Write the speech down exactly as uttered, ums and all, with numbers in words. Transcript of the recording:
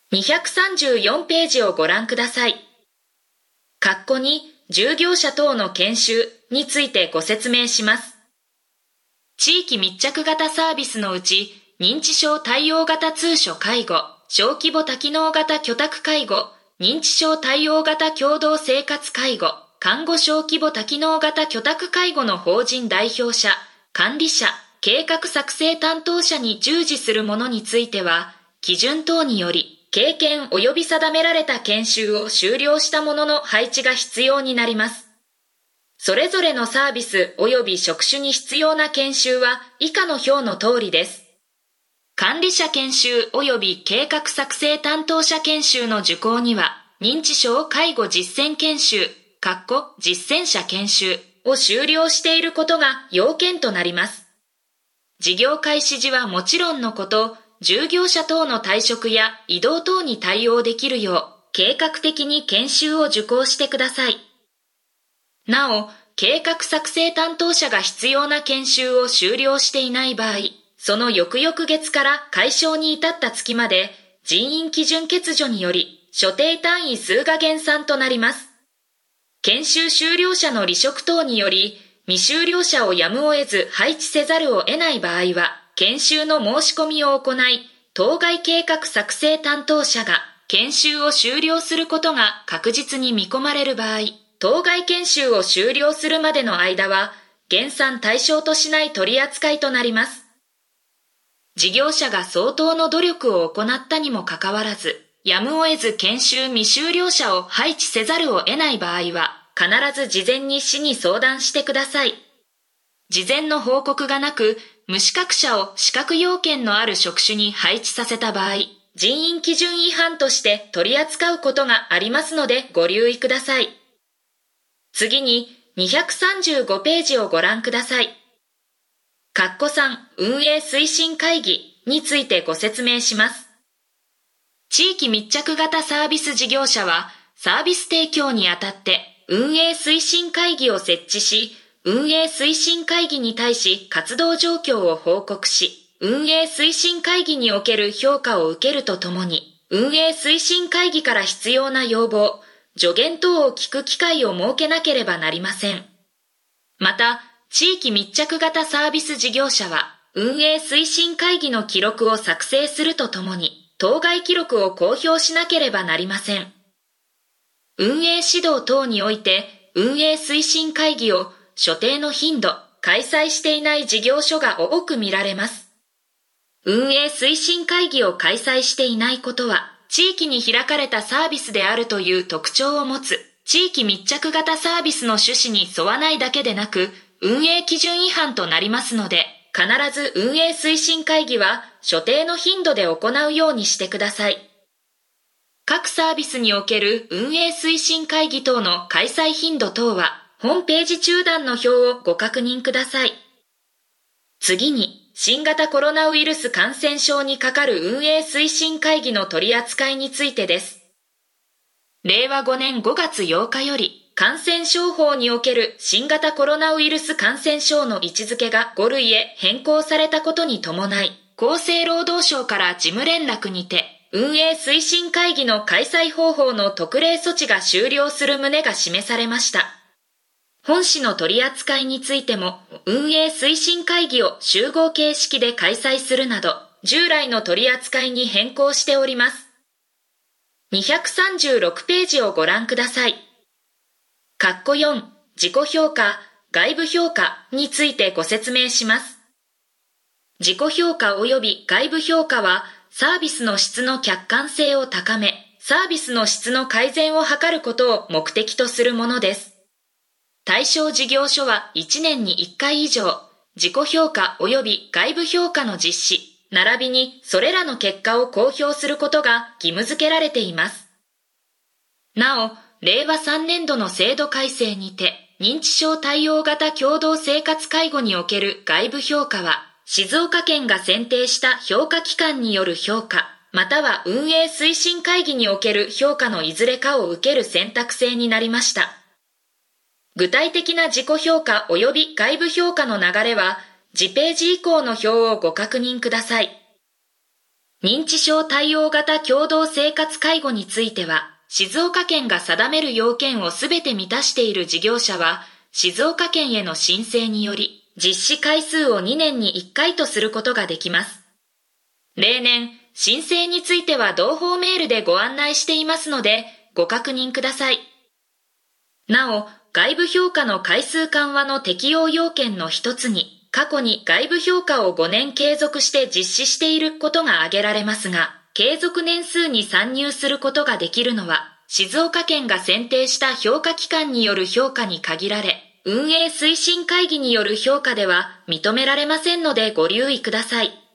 にひゃくさんじゅうよんページをご覧ください。括弧に、従業者等の研修についてご説明します。地域密着型サービスのうち、認知症対応型通所介護、小規模多機能型居宅介護、認知症対応型共同生活介護、看護小規模多機能型居宅介護の法人代表者、管理者、計画作成担当者に従事する者については、基準等により、経験及び定められた研修を終了した者の配置が必要になります。それぞれのサービス及び職種に必要な研修は以下の表の通りです。管理者研修及び計画作成担当者研修の受講には、認知症介護実践研修、括弧実践者研修を修了していることが要件となります。事業開始時はもちろんのこと、従業者等の退職や異動等に対応できるよう、計画的に研修を受講してください。なお、計画作成担当者が必要な研修を修了していない場合、その翌々月から解消に至った月まで、人員基準欠如により、所定単位数が減算となります。研修修了者の離職等により、未修了者をやむを得ず配置せざるを得ない場合は、研修の申し込みを行い、当該計画作成担当者が研修を修了することが確実に見込まれる場合、当該研修を修了するまでの間は、減算対象としない取り扱いとなります。事業者が相当の努力を行ったにもかかわらず、やむを得ず研修未修了者を配置せざるを得ない場合は、必ず事前に市に相談してください。事前の報告がなく、無資格者を資格要件のある職種に配置させた場合、人員基準違反として取り扱うことがありますのでご留意ください。次ににひゃくさんじゅうごページをご覧ください。括弧さん運営推進会議についてご説明します。地域密着型サービス事業者は、サービス提供にあたって運営推進会議を設置し、運営推進会議に対し活動状況を報告し、運営推進会議における評価を受けるとともに、運営推進会議から必要な要望、助言等を聞く機会を設けなければなりません。また、地域密着型サービス事業者は、運営推進会議の記録を作成するとともに、当該記録を公表しなければなりません。運営指導等において、運営推進会議を所定の頻度、開催していない事業所が多く見られます。運営推進会議を開催していないことは、地域に開かれたサービスであるという特徴を持つ、地域密着型サービスの趣旨に沿わないだけでなく、運営基準違反となりますので、必ず運営推進会議は所定の頻度で行うようにしてください。各サービスにおける運営推進会議等の開催頻度等は、本ページ中段の表をご確認ください。次に、新型コロナウイルス感染症にかかる運営推進会議の取り扱いについてです。れいわごねんごがつようかより、感染症法における新型コロナウイルス感染症の位置づけがご類へ変更されたことに伴い、厚生労働省から事務連絡にて、運営推進会議の開催方法の特例措置が終了する旨が示されました。本市の取り扱いについても、運営推進会議を集合形式で開催するなど、従来の取り扱いに変更しております。にひゃくさんじゅうろくページをご覧ください。括弧よん、自己評価、外部評価についてご説明します。自己評価及び外部評価は、サービスの質の客観性を高め、サービスの質の改善を図ることを目的とするものです。対象事業所はいちねんにいっかい以上、自己評価及び外部評価の実施、並びにそれらの結果を公表することが義務付けられています。なお、れいわさんねんどの制度改正にて、認知症対応型共同生活介護における外部評価は、静岡県が選定した評価機関による評価、または運営推進会議における評価のいずれかを受ける選択制になりました。具体的な自己評価及び外部評価の流れは、次ページ以降の表をご確認ください。 認知症対応型共同生活介護については、静岡県が定める要件をすべて満たしている事業者は、静岡県への申請により、実施回数をにねんにいっかいとすることができます。例年、申請については同封メールでご案内していますので、ご確認ください。なお、外部評価の回数緩和の適用要件の一つに、過去に外部評価をごねん継続して実施していることが挙げられますが、継続年数に参入することができるのは、静岡県が選定した評価機関による評価に限られ、運営推進会議による評価では認められませんのでご留意ください。